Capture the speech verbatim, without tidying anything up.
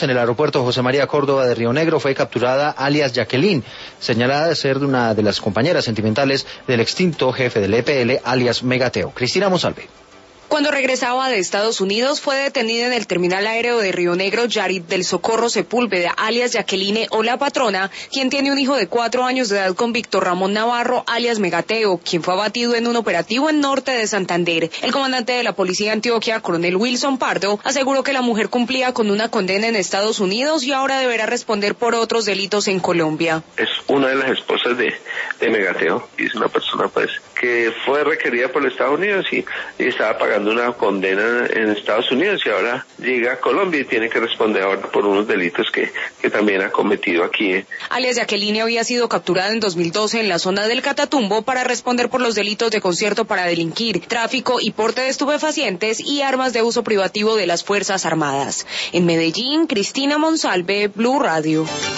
En el aeropuerto José María Córdoba de Río Negro fue capturada alias Jacqueline, señalada de ser una de las compañeras sentimentales del extinto jefe del E P L, alias Megateo. Cristina Monsalve. Cuando regresaba de Estados Unidos, fue detenida en el terminal aéreo de Río Negro Yarit del Socorro Sepúlveda, alias Jacqueline o la patrona, quien tiene un hijo de cuatro años de edad con Víctor Ramón Navarro, alias Megateo, quien fue abatido en un operativo en norte de Santander. El comandante de la policía de Antioquia, coronel Wilson Pardo, aseguró que la mujer cumplía con una condena en Estados Unidos y ahora deberá responder por otros delitos en Colombia. Es una de las esposas de, de Megateo, y es una persona pues que fue requerida por los Estados Unidos y, y estaba pagando una condena en Estados Unidos y ahora llega a Colombia y tiene que responder ahora por unos delitos que, que también ha cometido aquí. Alias Jacqueline había sido capturada en dos mil doce en la zona del Catatumbo para responder por los delitos de concierto para delinquir, tráfico y porte de estupefacientes y armas de uso privativo de las Fuerzas Armadas. En Medellín, Cristina Monsalve, Blue Radio.